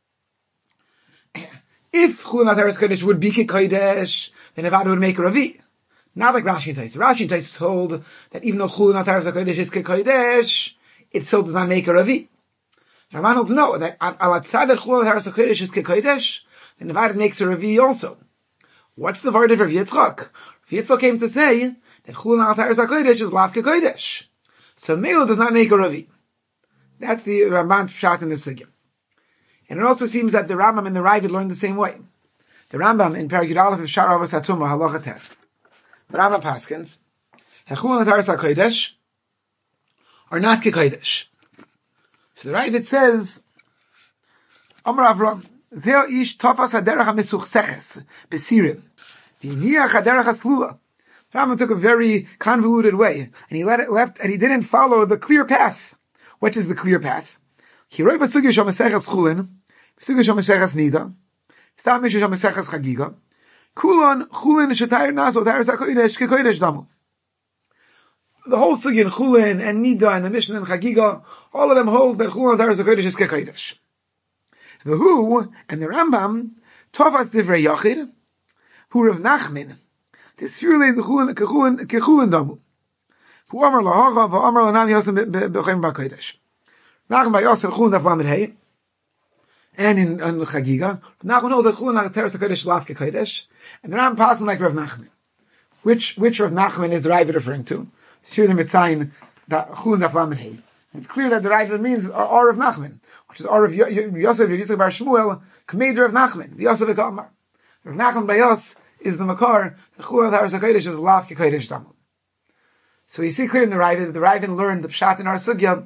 If Chulin al Tairas HaKodesh would be Kodesh, then Avada would make a Ravi. Not like Rashi and Tais. Rashi and Tais hold that even though Chulin al Tairas HaKodesh is Kodesh, it still does not make a Ravi. Ramban holds no, that al tzad that Chulun al Taras HaKodesh is kekodesh, then Nevada makes a Ravi also. What's the word of Rav Yitzchak? Rav Yitzchak came to say that Chulun al Taras HaKodesh is lav kekodesh. So Mela does not make a Ravi. That's the Ramban's pshat in the sugya. And it also seems that the Rambam and the Ravid learned the same way. The Rambam in Perek Yud Aleph of Shar Avos HaTumah halacha test. The Rambam paskins, Chulun al Taras HaKodesh are not kekodesh. So the Ravid says, Amar Avram, Zeh ish tofas haderach ha-mesuchseches besirim, v'iniach haderach ha-slula. Rambam took a very convoluted way, and he left, and he didn't follow the clear path. Which is the clear path? He wrote Basugya Shal Meseches Chulin, Basugya Shal Meseches Nida, Stam Misha Shal Meseches Chagiga, Kulon Chulin Shetayr Naso Tayr Zakodesh Kekodesh Damu. The whole sugya in Chulin and Nida and the Mishnah and Chagiga, all of them hold that Chulin Tayr Zakodesh is Kekodesh. The Hu and the Rambam Tovas Divrei Yachid, Hu Rav Nachman, Tisfirle the Chulin Kechulin Damu. Who Amar Lahacha v'Amar Lanam Yosem b'Chaim b'Kodesh. Nachman by Yosem Chulin Daf Lamed Hey, and in Chagiga. Nachman knows that Chulin al Taras HaKodesh is lav kekodesh, and the Rambam passing like Rav Nachman. Which Rav Nachman is the Ravid referring to? It's here the Mitzayin that Chulin Daf Lamed Hey. It's clear that the Ravid means Or Rav Nachman, which is Or Rav Yosef Yitzchak Bar Shmuel, Kamed Rav Nachman, the Yosef V'Kamar. Rav Nachman by Yos is the Makar. The Chulin al Taras HaKodesh is lav kekodesh damu. So you see clear in the Ravid that the Ravid learned the pshat in our sugya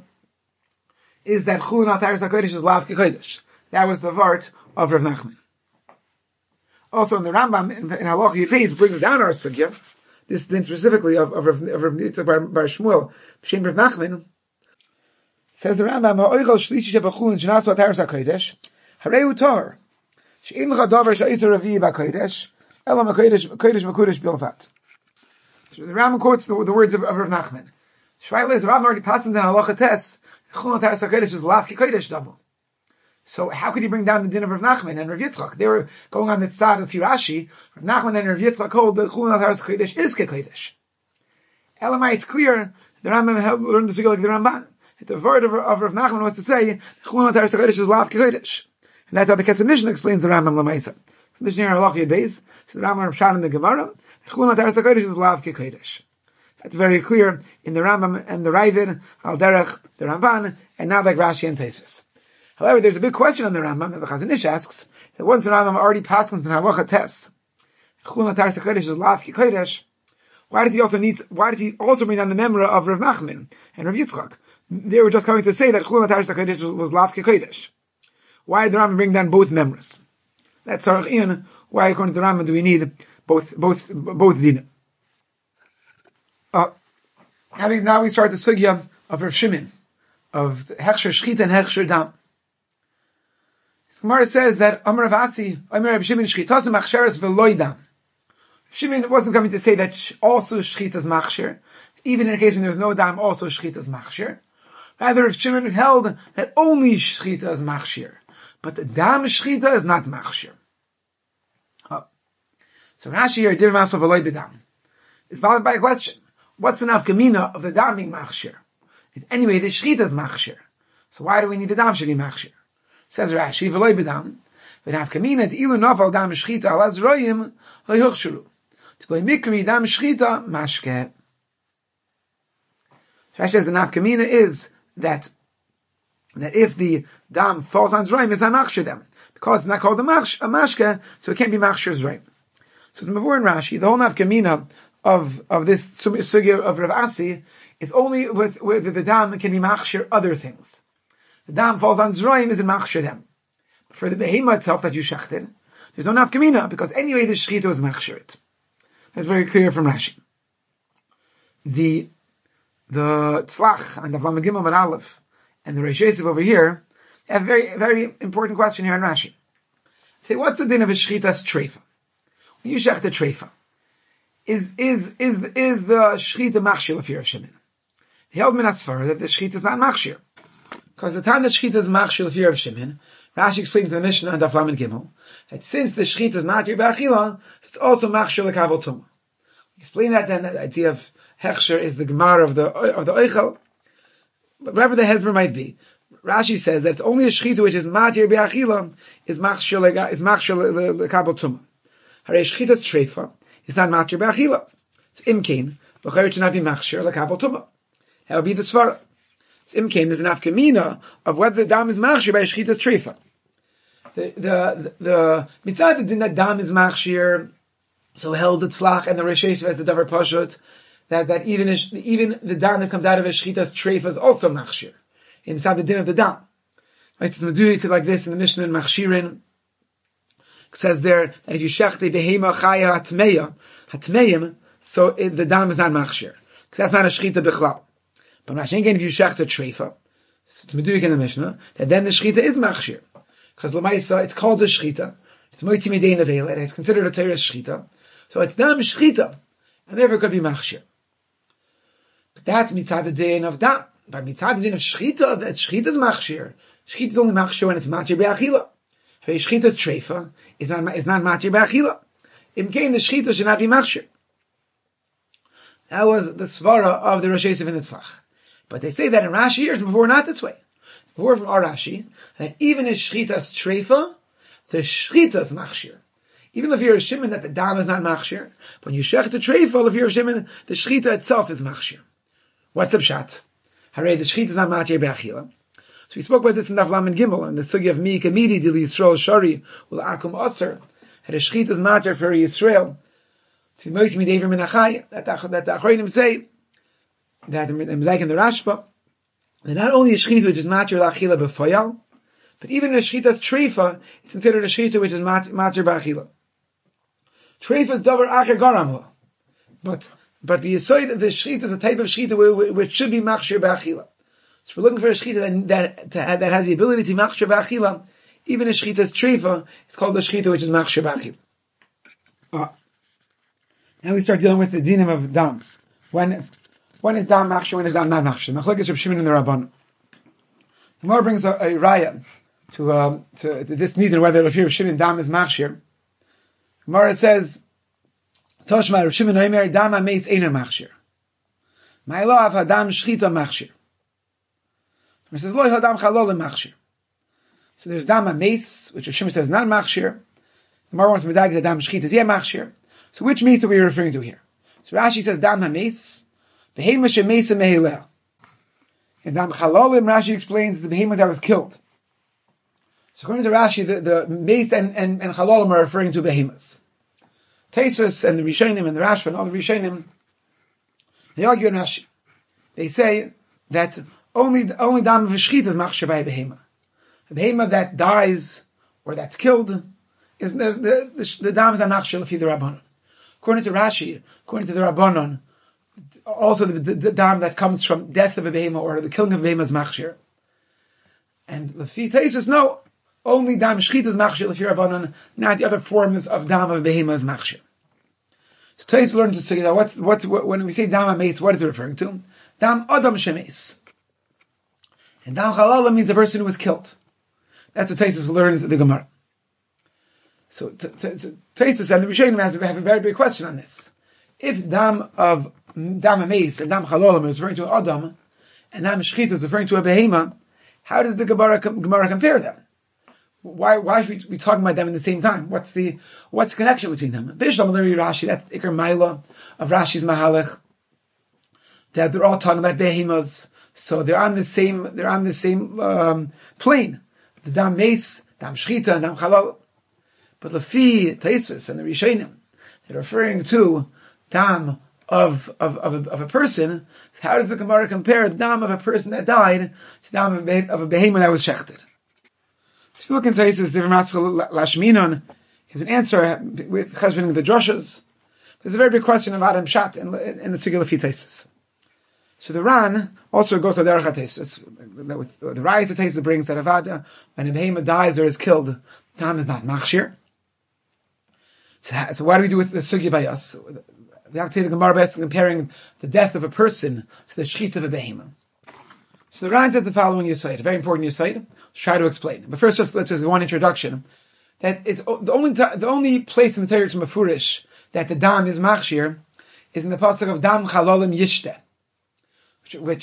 is that Chulun al Taras HaKodesh is lav kekodesh. That was the vart of Rav Nachman. Also in the Rambam in Halach Yifez brings down our sugya. This is specifically of Rav Yitzchak Bar Shmuel, B'Shem Rav Nachman. Says the Rambam, Ha'oichel shlishi shebachulin shenasu al Taras HaKodesh Harei u'tor she'im l'cha davar she'itzer Ravi b'Kodesh elam HaKodesh b'Kodesh bilvat. So the Rambam quotes the words of Rav Nachman. Shvaila is Rav already passing down halacha tes. Chulun Taras HaKodesh is lav kekodesh double. So how could he bring down the din of Rav Nachman and Rav Yitzchak? They were going on the side of Firashi. Rav Nachman and Rav Yitzchak hold that Chulun Taras HaKodesh is kekodesh. Elamai, it's clear the Rambam learned the sugya like the Ramban. The word of Rav Nachman was to say Chulun Taras HaKodesh is lav kekodesh, and that's how the Kesef Mishnah explains the Rambam Lamaisa. The Mishnah in Halacha Yud Beis, so the Rambam Rav in the Gemara. Chulun Taras HaKodesh is lav kekodesh. That's very clear in the Rambam and the Ravid, Al Derech, the Ramban, and now like Rashi and Tosfos. However, there's a big question on the Rambam, and the Chazon Ish asks, that once the Rambam already passed on the halacha tes, Chulun Taras HaKodesh is lav kekodesh, why does he also bring down the memra of Rav Nachman and Rav Yitzchak? They were just coming to say that Chulun Taras HaKodesh was lav kekodesh. Why did the Rambam bring down both memras? That's Sarach Ian, why according to the Rambam do we need both din. Now we start the sugya of Rav Shimon, of Hechsher Shchita and Hechsher Dam. Gemara says that Amar Avasi, Amar Rav Shimon Shchitasu Machsheres V'Loi Dam. Shimon wasn't coming to say that also Shchita is Machsher, even in a case when there's no Dam, also Shchita is Machsher. Rather, Rav Shimon held that only Shchita is Machsher, but the Dam Shchita is not Machsher. So Rashi here, Dir Masov V'Loi B'Dam, is followed by a question. What's the nafkamina of the dam being machshir? Anyway, the shchita is machshir. So why do we need the dam should be machshir? Says Rashi, v'loy b'dam, v'nafkamina ilu nafal dam shchita al azroyim lo'yuchshuru. T'loy mikri dam shchita mashke. So Rashi says the nafkamina is that if the dam falls on zroyim, it's not machshir them. Because it's not called a mashke, so it can't be machshir zroyim. So the Mavur and Rashi, the whole nafkamina of this sugya of Rav Asi is only with the dam can be machshir other things. The dam falls on zroim is in machshir them. But for the behema itself that you shachted, there's no nafkamina because anyway the shchita was machshir it. That's very clear from Rashi. The tzlach and the Lamed Gimel and Aleph and the Reish Yosef over here have a very very important question here in Rashi. Say, what's the din of a shchita's treifa? When you shach the treifa, is the shchita machshir of Rav Shimon? He held min asfar that the shchita is not machshir, because the time that shchita is machshir of Rav Shimon, Rashi explains to the Mishnah and Daf Lamed Gimel that since the shchita is not b'achila, it's also machshir l'kavol tumah. Explain that then. The idea of hechsher is the gemara of the oichel. whatever the hezber might be. Rashi says that it's only a shchita which is matir be'achila is machshir lekabel tumah. Harei shchitas treifa is not matir be'achila. It's imkain v'chayr to not be machshir lekabel tumah. That would be the svara. It's imkain. There's an afkamina of whether the dam is machshir by shchitas treifa. The mitzad the din that dam is machshir, so held the tzlach and the reshesh as the davar pashut that even the dam that comes out of a shchitas treifa is also machshir. Inside the din of the dam. Right, it's Meduik like this in the Mishnah in Machshirin. It says there that if you shechte behema chaya hatmeya, so the dam is not machshir. Because that's not a shchita bichlal. But again, if you shechte treifa, so it's Meduik in the Mishnah, that then the shchita is machshir. Because Lamaisa, it's called a shchita. It's moiti midei nevela, and it's considered a Torah shchita. So it's dam shchita, and therefore it could be machshir. But that's mitzad the din of dam. But mitzad the din of shchita, that shchita is machshir. Shchita is only machshir when it's machshir be'achila. Shchita's treifa is not machshir be'achila. In came the shchita should not be machshir. That was the svara of the Rosh Yosef in the Tzlach. But they say that in Rashi years before, not this way. Before from our Rashi, that even in shchita's treifa, the shchita is machshir. Even if you're a shimon that the dam is not machshir, but when you shech the treifa, if you're a shimon, the shchita itself is machshir. What's the pshat? Hooray, the shchita is not machshir be'achila. So we spoke about this in Daf Lamed Gimel, and the sugi of mi kamidi dil Yisrael shari ul akum aser. Had a shchita is machshir for Yisrael. To be moitzim midei v'menachai, that the Achronim say, that like in the Rashba, that not only a shchita which is machshir la'achila b'foyal, but even in a shchita's treifa, it's considered a shchita which is machshir b'achila. Treifa is davar acher garamla. But b'yisoid, the shchita is a type of shchita which should be machshir b'achila. So we're looking for a shchita that has the ability to machshir b'achila. Even a shchita's treifa is called a shchita which is machshir b'achila. Now we start dealing with the dinim of dam. When is dam machshir, when is dam not machshir? Machlokes Reb Shimon and the Rabbanan. The Gemara brings a raya to this need, whether Reb Shimon dam is machshir. Gemara says, Toshma Reb Shimon Omer dam ameis einer machshir. Ma'ilo av hadam shchita machshir. It says lo hadam chalol machshir. So there's dam ameis, which Reb Shimon says not machshir. Gemara wants to medag that dam shchita is machshir. So which meats are we referring to here? So Rashi says dam hameis, behema shemeisa mehilel. And dam chalolim, Rashi explains the behema that was killed. So according to Rashi, the meis and chalolim are referring to behemas. Taisus and the Rishonim and the Rashba and all the Rishonim, they argue in Rashi. They say that only dam of shchita is machshir by a behema. A behema that dies or that's killed is the dam is not machshir l'fi the Rabbanon. According to Rashi, according to the Rabbanon, also the dam that comes from death of a behema or the killing of a behema is machshir. And Lefi Taisus, no, only dam shchita is machshir Lefi Rabbanon, not the other forms of dam of a behema is machshir. So Taisus learned to say that when we say dam ameis, what is it referring to? Dam adam shemeis. And dam halala means the person who was killed. That's what Taisus learns in the Gemara. So Taisus and the Rishonim have a very big question on this. If dam ameis and dam chalolim is referring to an adam, and dam shchita is referring to a behema, how does the Gemara compare them? Why should we be talking about them in the same time? What's the connection between them? Bishlam Rashi, that's Iker Maila of Rashi's Mahalech, that they're all talking about behemas, so they're on the same plane. The dam meis, dam shchita, and dam chalol. But Lefi Taisus and the Rishonim, they're referring to dam of a person. How does the Gemara compare dam of a person that died to dam of a behemoth that was shechted? If you look in Taisus, the Ramatzal Lashminon, gives an answer with Cheshbon and the Droshas. There's a very big question of Adam Shat in the Sugya Lefi Taisus. So the Ran also goes to the Derech Taisus. The Raya Taisus brings that Avada, when a behemoth dies or is killed, dam is not machshir. So what do we do with the sugya by us? We have to say the Gemara is comparing the death of a person to the shchita of a behemoth. So the Ran said the following yesod, a very important yesod. Let's try to explain. But first, let's just one introduction. That it's the only place in the Torah Mefurish that the dam is machshir is in the pasuk of dam chalolim yishte, which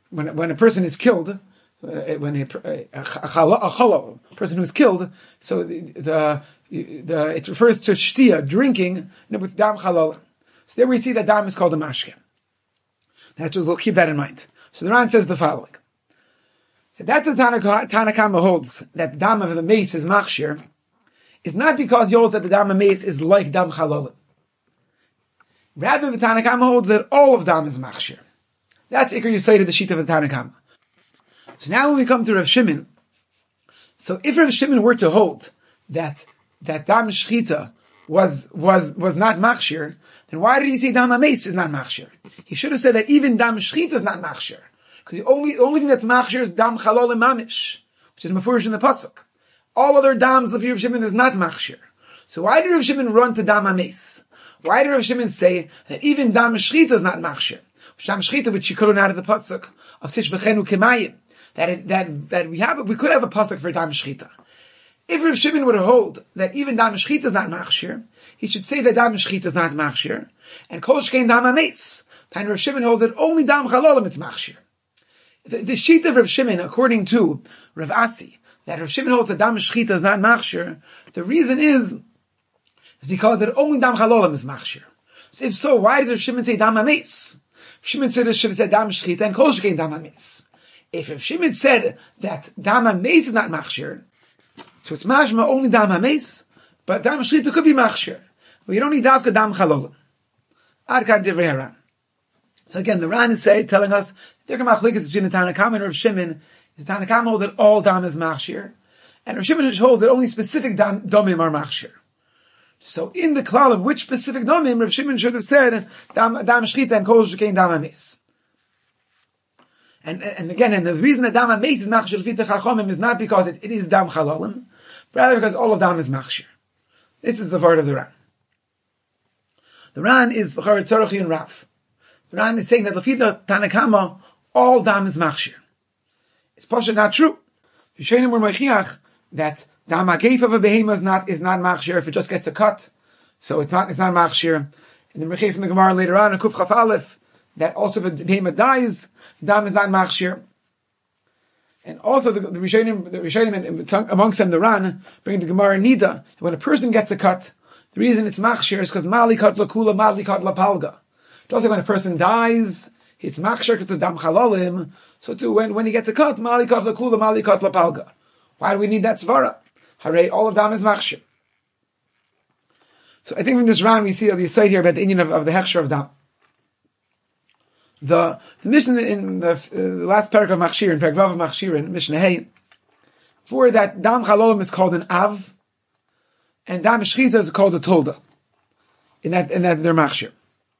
when a person is killed, when a person who is killed, so it refers to shtia, drinking, with dam halal. So there we see that dam is called a mashke. We'll keep that in mind. So the Ran says the following: that the Tanakama holds that the dam of the mace is machshir, is not because he holds that the dam of mace is like dam halal. Rather, the Tanakama holds that all of dam is machshir. That's Iker Yisayid of the sheet of the Tanakama. So now when we come to Rav Shimon, so if Rav Shimon were to hold that dam shchita was not machshir, then why did he say dam ames is not machshir? He should have said that even dam shchita is not machshir, because the only thing that's machshir is dam chalol mamish, which is mafurish in the pasuk. All other dams of Rav Shimon is not machshir. So why did Rav Shimon run to dam ames? Why did Rav Shimon say that even dam shchita is not machshir? Dam shchita, which you could learn out of the pasuk of tishbechenu kemayim. That we could have a pasuk for dam shchita. If Rav Shimon would hold that even dam shchita is not machshir, he should say that dam shchita is not machshir, and kol shkein dam ametz. And Rav Shimon holds that only dam chalolim is machshir. The sheet of Rav Shimon, according to Rav Asi, that Rav Shimon holds that dam shchita is not machshir, the reason is because that only dam chalolim is machshir. So if so, why does Rav Shimon say dam ametz? Shimon said dam shchita and kol shkein dam ametz. If Rav Shimon said that dam hameis is not machshir, so it's mashma only dam hameis, but dam shchita could be machshir. Well, you don't need davka dam chalolim. Ad kan divrei Haran. So again, the Ran is telling us there are machlikas between the Tanakama and Rav Shimon. The Tanakama holds that all dam is machshir, and Rav Shimon holds that only specific domim are machshir. So in the klal of which specific domim, Rav Shimon should have said dam shchita and kol shkein dam hameis. And again, the reason that dam hameis is machshir l'fi techachomim is not because it is dam chalolim, but rather because all of dam is machshir. This is the word of the Ran. The Ran is l'char tzorochi and Rav. The Ran is saying that l'fi Tanakama all dam is machshir. It's pasha not true. Rishonim were mechiach that dam hageif of a behemoth is not machshir if it just gets a cut, so it's not machshir. And the mechiach from the Gemara later on in Kuf Chaf Aleph that also if a behemoth dies, dam is not machshir. And also the Rishonim, amongst them the Ran, bring the Gemara Nida, when a person gets a cut, the reason it's machshir is because malikat lakula, malikat lapalga. Also when a person dies, it's machshir because of dam chalolim, so too when he gets a cut, malikat lakula, malikat lapalga. Why do we need that svara? Hooray, all of dam is machshir. So I think from this Ran we see the side here about the Indian of the hechsher of dam. The Mishnah in the last parak of Machshir, in Parak Vav of Machshir, in Mishnah Hey, for that dam chalolim is called an av, and dam shchita is called a tolda. In that they're Machshir.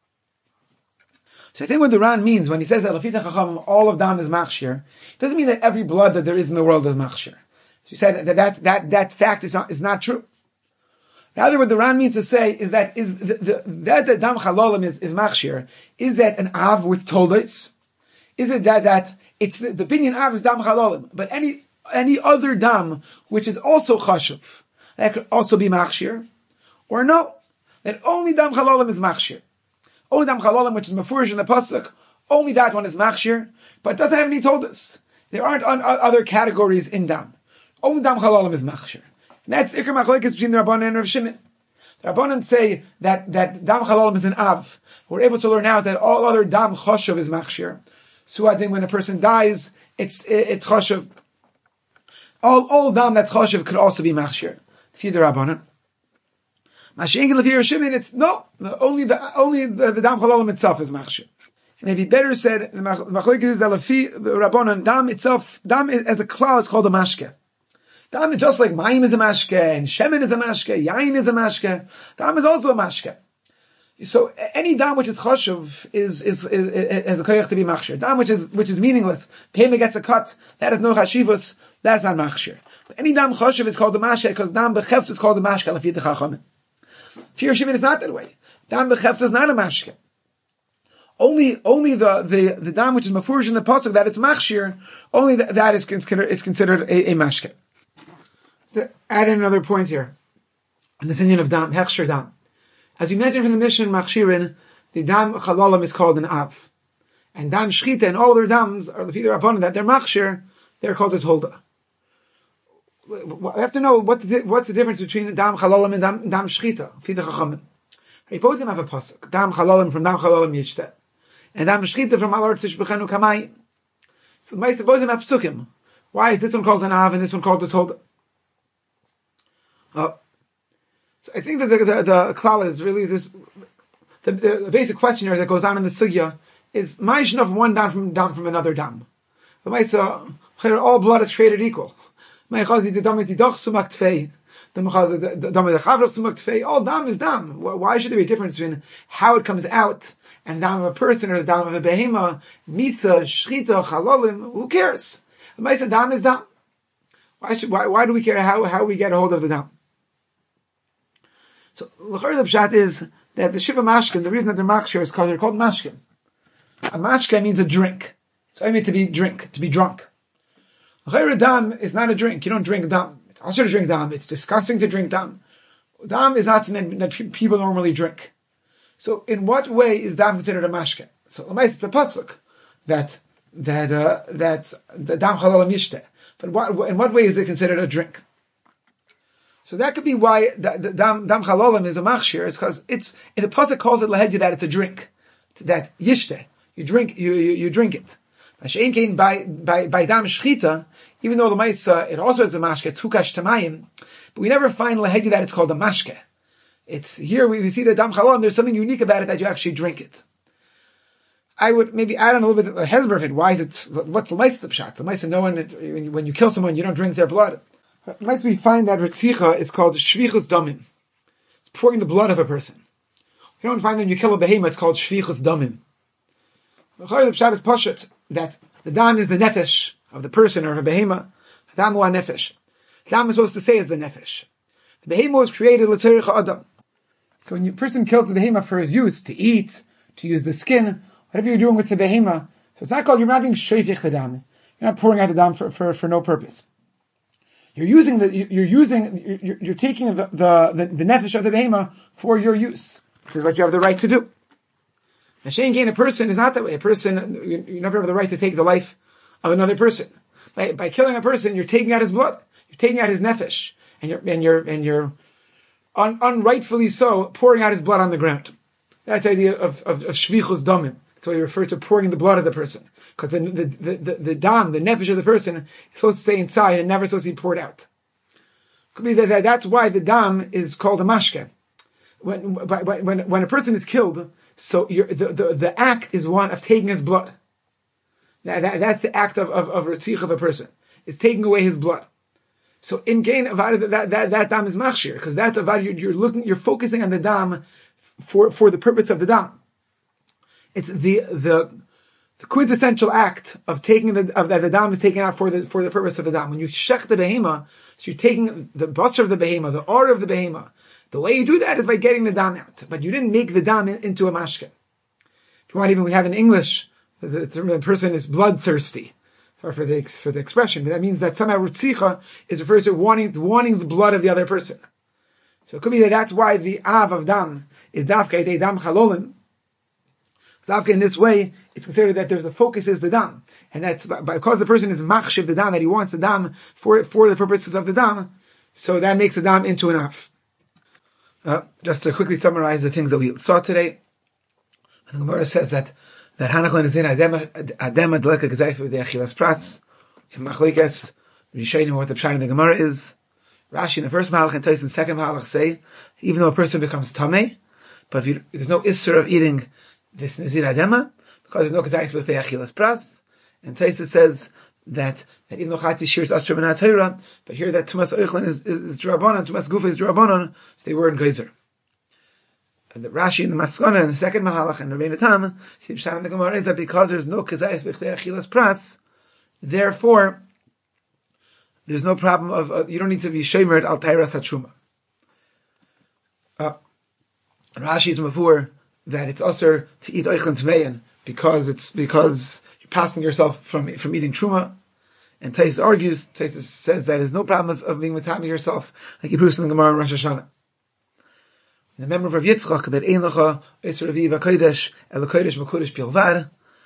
So I think what the Ran means when he says that Lafita Chacham all of dam is Machshir, it doesn't mean that every blood that there is in the world is Machshir. So he said that fact is not true. Rather, what the Ran means to say is that the dam chalolim is machshir. Is that an av with toldos? Is it that it's the opinion av is dam chalolim, but any other dam which is also chashuv that could also be machshir, or no, that only dam chalolim is machshir. Only dam chalolim, which is mafurish in the pasuk, only that one is machshir, but doesn't have any toldos. There aren't other categories in dam. Only dam chalolim is machshir. That's Iker Machlokes between the Rabbanan and Rav Shimon. The Rabbanan say that dam chalolim is an av. We're able to learn out that all other dam choshev is machshir. So I think when a person dies, it's choshev. All dam that's choshev could also be machshir. If the Rabbanan. Mashiach Lefi Rav Shimon, it's no. Only the dam chalolim itself is machshir. And maybe better said, the Machlokes is that Lefi the Rabbanan, dam itself, dam as a klal is called a mashke. Dam is just like mayim is a mashke, and shemen is a mashke, yain is a mashke. Dam is also a mashke. So any dam which is choshev is has a koyach to be machshir. Dam which is meaningless, pema gets a cut, that is no chashivus, that's not machshir. But any dam choshev is called a mashke because dam bechefs is called a mashke. Lefi the chachamim. Fear Shimon is not that way. Dam bechefs is not a mashke. Only the dam which is mafurish in the pasuk that it's machshir, only that is considered a mashke. To add in another point here, in this union of dam, hechsher dam. As we mentioned from the Mishnah Machshirin, the dam chalalim is called an av. And dam shchita and all their dams are the rabbanon that they're machshir, they're called a tolda. We have to know what's the difference between dam chalalim and dam shchita. Fida chachamim. Both of them have a pasuk. Dam chalalim from dam chalalim yishte, and dam shchita from al artzish b'chenu kamay. So both of them have psukim. Why is this one called an av and this one called a tolda? So I think that the klal is really this. The basic question here that goes on in the sugya is ma'ishin of one dam from another dam. The ma'isa all blood is created equal. Ma'chazi the dam tidach sumak tfei. The ma'chazi the dam the chavrach sumak tfei. All dam is dam. Why should there be a difference between how it comes out and the dam of a person or the dam of a behema? Misa, shchita, chalalim. Who cares? The ma'isa dam is dam. Why do we care how we get a hold of the dam? So the pshat is that the shiva mashkin, the reason that they're machshir is because they're called mashkin. A mashkin means a drink. So I mean to be drunk. Chayr dam is not a drink. You don't drink dam. It's also to drink dam. It's disgusting to drink dam. Dam is not something that people normally drink. So in what way is dam considered a mashkin? So it's the pasuk that the dam halal mishteh. But in what way is it considered a drink? So that could be why the dam chalalim is a machshir. It's because in the pasuk calls it lahedya that it's a drink, that yishte. You drink it. By dam shchita, even though the ma'isa it also is a mashke tukash tamayim, but we never find lahedya that it's called a mashke. It's here we see the dam chalalim. There's something unique about it that you actually drink it. I would maybe add on a little bit of a hezber of it. Why is it? What's the ma'isa pshat? The ma'isa knowing that when you kill someone, you don't drink their blood. Might we find that Ritzicha is called Shvichus Damim. It's pouring the blood of a person. You don't find that when you kill a behemoth, it's called Shvichus Damim. The Pshat is Pashat, that the dam is the nefesh of the person or of a behemoth. Dam wa nefesh. Dam is supposed to say is the nefesh. The behemoth was created l'tzerich adam. So when a person kills the behemoth for his use, to eat, to use the skin, whatever you're doing with the behemoth, so it's not called, you're not being shayfich the dam. You're not pouring out the dam for no purpose. You're taking the nefesh of the behema for your use, which is what you have the right to do. Hashem gain a person is not that way. A person, you never have the right to take the life of another person. By killing a person, you're taking out his blood. You're taking out his nefesh, and you're unrightfully so pouring out his blood on the ground. That's the idea of shvichus damim. That's why you refer to pouring the blood of the person. Because the dam, the nefesh of the person, is supposed to stay inside and never supposed to be poured out. Could be that's why the dam is called a mashke. When a person is killed, so the act is one of taking his blood. That's the act of ritzich of a person. It's taking away his blood. So in gain that dam is machshir, because that's you're focusing on the dam for the purpose of the dam. It's the quintessential act of taking the dam is taken out for the purpose of the dam. When you shech the behema, so you're taking the basar of the behema, the order of the behema. The way you do that is by getting the dam out, but you didn't make the dam into a mashke. If you want, even we have in English, the person is bloodthirsty. Sorry for the expression, but that means that somehow ritzicha is referred to wanting the blood of the other person. So it could be that's why the av of dam is dafka ite dam chalolim. Dafka in this way, it's considered that there's the focus is the dam, and that's because the person is machshiv the dam, that he wants the dam for the purposes of the dam. So that makes the dam into an av. Just to quickly summarize the things that we saw today, the Gemara says that Hanachlon is in Adem Adleka Gezayf with the Achilas Pras, Machlekes, Rishayim, what the Pshat in the Gemara is. Rashi in the first Mahalach and Tais in the second Mahalach say, even though a person becomes Tameh, but there's no Isser of eating this Nazir Adema, because there's no Gezayf with the Achilas Pras. And Tais says that even though Chati Shir is Asher Ben HaTorah, but here that Tumas Eichlin is Drabanon, Tumas Gufa is Drabanon, so they were in Geyser. And the Rashi in the Maskana in the second Mahalach and the Rebbeinu Tam, see the Pshat in the Gemara is that because there's no Kezayis B'chdei Achilas Pras, therefore there's no problem of you don't need to be Shomer Al Tairas HaTruma. Rashi is mavur that it's usher to eat Eichlin Tmeyan because you're passing yourself from eating Truma. And Tais argues, Tais says that there's no problem of being Matami yourself, like he proves in the Gemara in Rosh Hashanah. The member of Rav Yitzchak that Ein Lecha Eser Aviv HaKodesh El HaKodesh V'Kodesh Bilvad.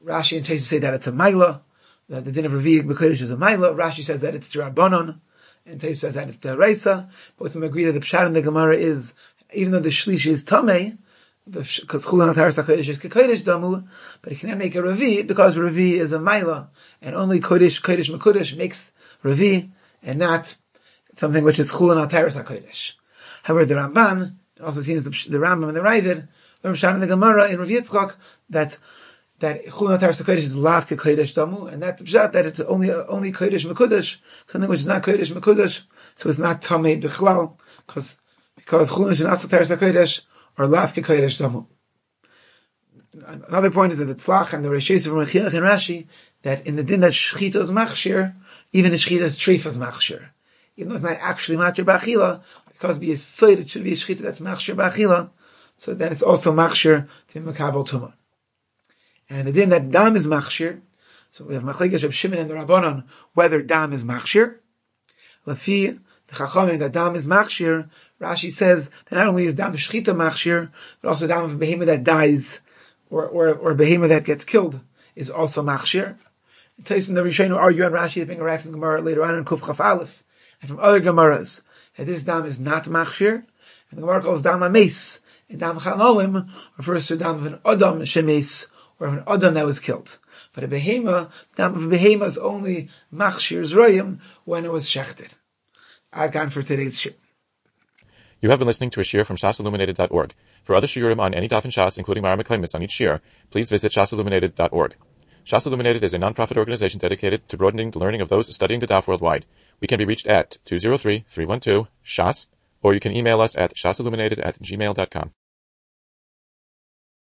Rashi and Tosfos say that it's a Maila, that the din of Revi B'Kodesh is a Maila. Rashi says that it's D'Rabbanon, and Tosfos says that it's D'Oraisa. Both of them agree that the Pshat in the Gemara is, even though the Shlishi is Tamei, because Chulin HaTaras HaKodesh is Kodesh Damu, but he can't make a Revi because Revi is a Maila, and only Kodesh Mekudesh makes Revi, and not something which is Chulin HaTaras HaKodesh. However, the Ramban also seems the Rambam and the Ravid, the Pshat in the Gemara in Rav Yitzchak, that Chulin HaTaras HaKodesh is Lav Kodesh Damu, and that's the Pshat that it's only Kodesh Mekudesh, something which is not Kodesh Mekudesh, so it's not Tamei B'Chlal, because Chulin HaTaras HaKodesh or Lav Kodesh Damu. Another point is that the Tzlach and the Reishis from Rechiach and Rashi, that in the din that Shechita is Machshir, even the Shechita is Treif is Machshir. Even though it's not actually Machshir B'Achila, because be a Soid, it should be a Shechita that's Machshir B'Achila, so then it's also Machshir to Mekabel Tumah. And in the din that Dam is Machshir, so we have Machlekes Reb Shimon and the Rabbanon, whether Dam is Machshir. Lafi, the Chachamim, that Dam is Machshir, Rashi says that not only is Dam Shechita Machshir, but also Dam of a behemoth that dies, or a behemoth that gets killed, is also Machshir. Tosfos and the Rishonim argue on Rashi, that being arrived from the Gemara later on in Kuf Chaf Aleph, and from other Gemaras, that this Dam is not Machshir, and the Gemara calls Dam Ames, and Dam Chalolim refers to Dam of an Adam Shemes, or of an Adam that was killed. But a behemoth, Dam of a behemoth is only Machshir Zroyim when it was shechted. Agan for today's shir. You have been listening to a shir from shasilluminated.org. For other shiurim on any daf in Shas, including Mara Meklemis on each shir, please visit shasilluminated.org. Shas Illuminated is a non-profit organization dedicated to broadening the learning of those studying the daf worldwide. We can be reached at 203-312-SHAS, or you can email us at shasilluminated@gmail.com.